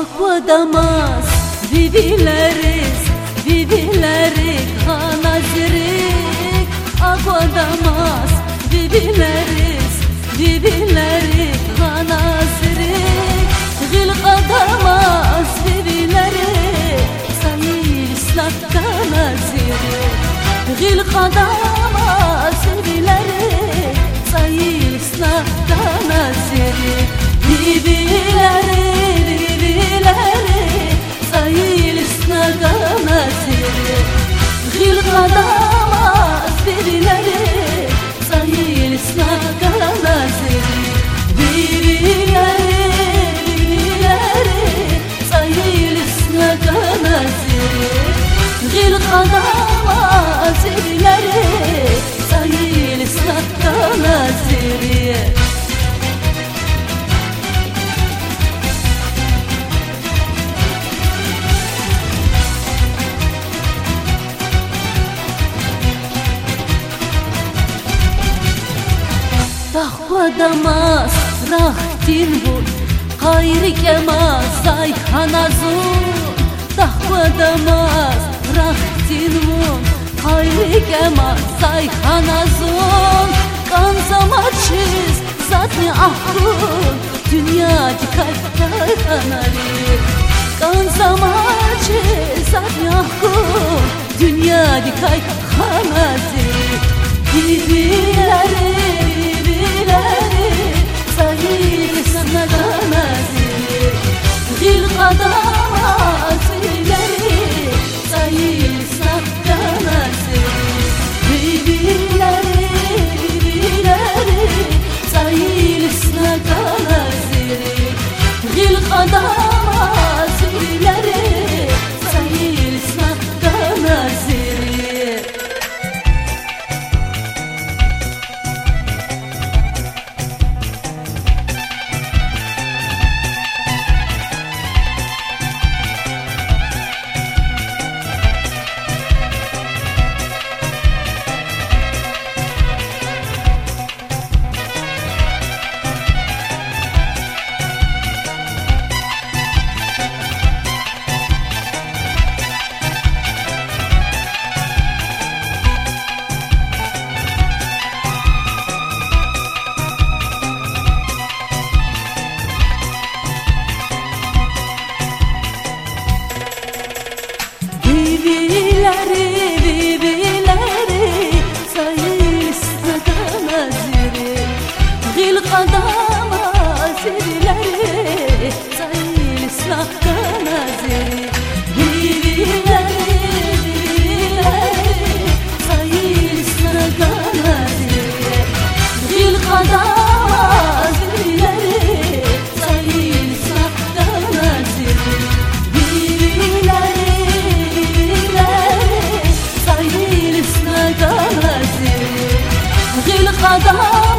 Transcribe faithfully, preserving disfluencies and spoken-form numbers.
Aqua damas, vivileris, vivilerik, hanazirik. Aqua damas, vivileris, vivilerik, hanazirik. Gilqa damas, vivilerik, sayil slakta nazirik. Gilqa damas, vivilerik, sayil slakta nazirik. Vivilerik, Gilqa damas, vivilerik, sayil slakta nazirik. Vivilerik, vivilerik, sayil slakta nazirik. Gilqa damas, vivilerik, sayil slakta nazirik. Aqua damas, rahtin vur, hayri kemas, ay hanazun. Aqua damas, rahtin vur, hayri kemas, ay hanazun. Kan zamaçiz, zatni ahkun, dünya dikay kanari. Kan zamaçiz, zatni ahkun, dünya dikay kanari. Vivilerik, sayil slakta nazirik. Gilqa damas, vivilerik, sayil slakta nazirik. Vivilerik, vivilerik, sayil slakta nazirik. Gilqa damas, vivilerik, sayil slakta nazirik. Gilqa damas, vivilerik, sayil slakta nazirik. Vivilerik, vivilerik, sayil slakta nazirik. Gilqa damas, vivilerik, sayil slakta nazirik. Vivilerik, vivilerik, sayil slakta nazirik. Gilqa damas,